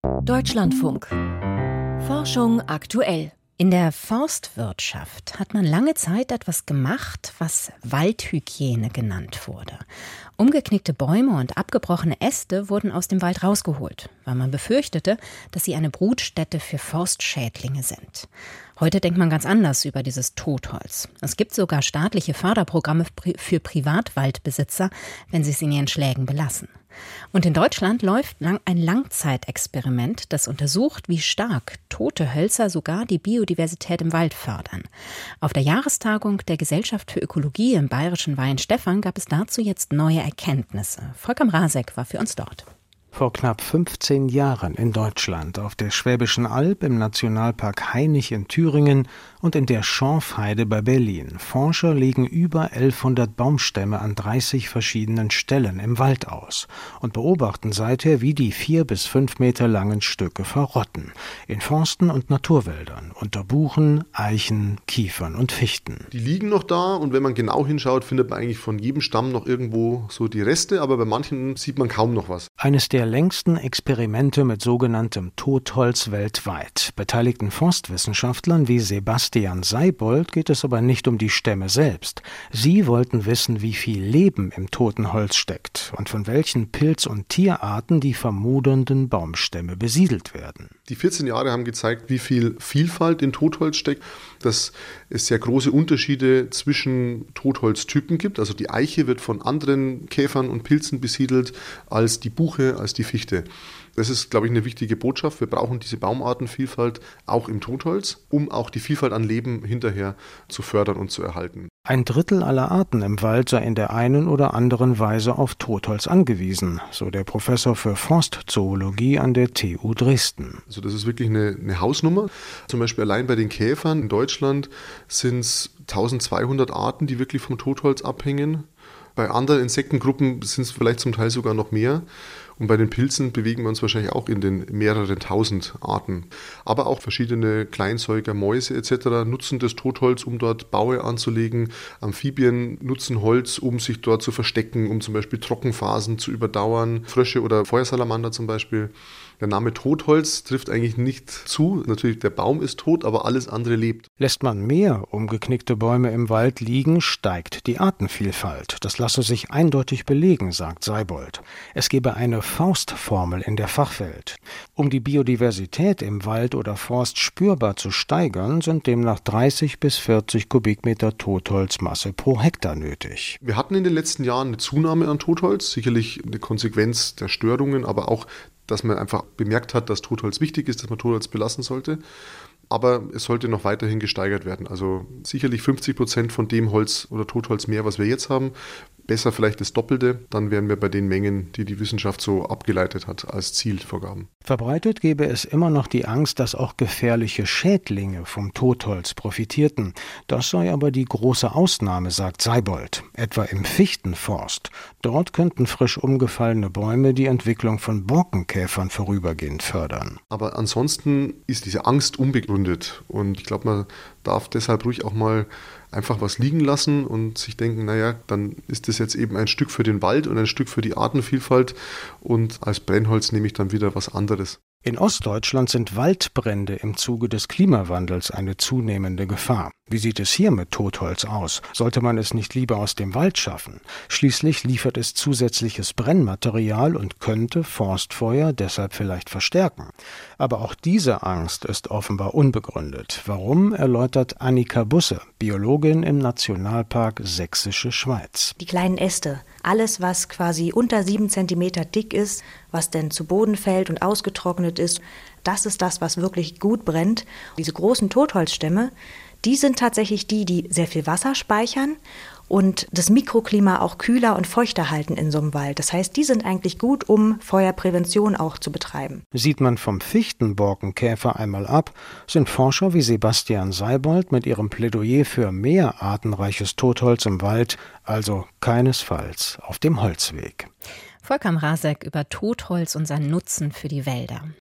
Deutschlandfunk. Forschung aktuell. In der Forstwirtschaft hat man lange Zeit etwas gemacht, was Waldhygiene genannt wurde. Umgeknickte Bäume und abgebrochene Äste wurden aus dem Wald rausgeholt, weil man befürchtete, dass sie eine Brutstätte für Forstschädlinge sind. Heute denkt man ganz anders über dieses Totholz. Es gibt sogar staatliche Förderprogramme für Privatwaldbesitzer, wenn sie es in ihren Schlägen belassen. Und in Deutschland läuft ein Langzeitexperiment, das untersucht, wie stark tote Hölzer sogar die Biodiversität im Wald fördern. Auf der Jahrestagung der Gesellschaft für Ökologie im bayerischen Weihenstephan gab es dazu jetzt neue Erkenntnisse. Volker Mrazek war für uns dort. Vor knapp 15 Jahren in Deutschland, auf der Schwäbischen Alb, im Nationalpark Hainich in Thüringen und in der Schorfheide bei Berlin. Forscher legen über 1100 Baumstämme an 30 verschiedenen Stellen im Wald aus und beobachten seither, wie die 4 bis 5 Meter langen Stücke verrotten. In Forsten und Naturwäldern, unter Buchen, Eichen, Kiefern und Fichten. Die liegen noch da und wenn man genau hinschaut, findet man eigentlich von jedem Stamm noch irgendwo so die Reste, aber bei manchen sieht man kaum noch was. Eines der längsten Experimente mit sogenanntem Totholz weltweit. Beteiligten Forstwissenschaftlern wie Sebastian Seibold geht es aber nicht um die Stämme selbst. Sie wollten wissen, wie viel Leben im toten Holz steckt und von welchen Pilz- und Tierarten die vermodernden Baumstämme besiedelt werden. Die 14 Jahre haben gezeigt, wie viel Vielfalt in Totholz steckt, dass es sehr große Unterschiede zwischen Totholztypen gibt. Also die Eiche wird von anderen Käfern und Pilzen besiedelt als die Buche, als die Fichte. Das ist, glaube ich, eine wichtige Botschaft. Wir brauchen diese Baumartenvielfalt auch im Totholz, um auch die Vielfalt an Leben hinterher zu fördern und zu erhalten. 1/3 aller Arten im Wald sei in der einen oder anderen Weise auf Totholz angewiesen, so der Professor für Forstzoologie an der TU Dresden. Also das ist wirklich eine Hausnummer. Zum Beispiel allein bei den Käfern in Deutschland sind es 1200 Arten, die wirklich vom Totholz abhängen. Bei anderen Insektengruppen sind es vielleicht zum Teil sogar noch mehr. Und bei den Pilzen bewegen wir uns wahrscheinlich auch in den mehreren tausend Arten. Aber auch verschiedene Kleinsäuger, Mäuse etc. nutzen das Totholz, um dort Baue anzulegen. Amphibien nutzen Holz, um sich dort zu verstecken, um zum Beispiel Trockenphasen zu überdauern. Frösche oder Feuersalamander zum Beispiel. Der Name Totholz trifft eigentlich nicht zu. Natürlich, der Baum ist tot, aber alles andere lebt. Lässt man mehr umgeknickte Bäume im Wald liegen, steigt die Artenvielfalt. Das lasse sich eindeutig belegen, sagt Seibold. Es gebe eine Faustformel in der Fachwelt. Um die Biodiversität im Wald oder Forst spürbar zu steigern, sind demnach 30 bis 40 Kubikmeter Totholzmasse pro Hektar nötig. Wir hatten in den letzten Jahren eine Zunahme an Totholz, sicherlich eine Konsequenz der Störungen, aber auch, dass man einfach bemerkt hat, dass Totholz wichtig ist, dass man Totholz belassen sollte. Aber es sollte noch weiterhin gesteigert werden. Also sicherlich 50% von dem Holz oder Totholz mehr, was wir jetzt haben. Besser vielleicht das Doppelte, dann wären wir bei den Mengen, die die Wissenschaft so abgeleitet hat als Zielvorgaben. Verbreitet gäbe es immer noch die Angst, dass auch gefährliche Schädlinge vom Totholz profitierten. Das sei aber die große Ausnahme, sagt Seibold, etwa im Fichtenforst. Dort könnten frisch umgefallene Bäume die Entwicklung von Borkenkäfern vorübergehend fördern. Aber ansonsten ist diese Angst unbegründet und ich glaube, man darf deshalb ruhig auch mal einfach was liegen lassen und sich denken, naja, dann ist das jetzt eben ein Stück für den Wald und ein Stück für die Artenvielfalt und als Brennholz nehme ich dann wieder was anderes. In Ostdeutschland sind Waldbrände im Zuge des Klimawandels eine zunehmende Gefahr. Wie sieht es hier mit Totholz aus? Sollte man es nicht lieber aus dem Wald schaffen? Schließlich liefert es zusätzliches Brennmaterial und könnte Forstfeuer deshalb vielleicht verstärken. Aber auch diese Angst ist offenbar unbegründet. Warum, erläutert Annika Busse, Biologin im Nationalpark Sächsische Schweiz. Die kleinen Äste, alles was quasi unter 7 Zentimeter dick ist, was denn zu Boden fällt und ausgetrocknet ist, das ist das, was wirklich gut brennt. Diese großen Totholzstämme, die sind tatsächlich die sehr viel Wasser speichern und das Mikroklima auch kühler und feuchter halten in so einem Wald. Das heißt, die sind eigentlich gut, um Feuerprävention auch zu betreiben. Sieht man vom Fichtenborkenkäfer einmal ab, sind Forscher wie Sebastian Seibold mit ihrem Plädoyer für mehr artenreiches Totholz im Wald also keinesfalls auf dem Holzweg. Volker Mrazek über Totholz und seinen Nutzen für die Wälder.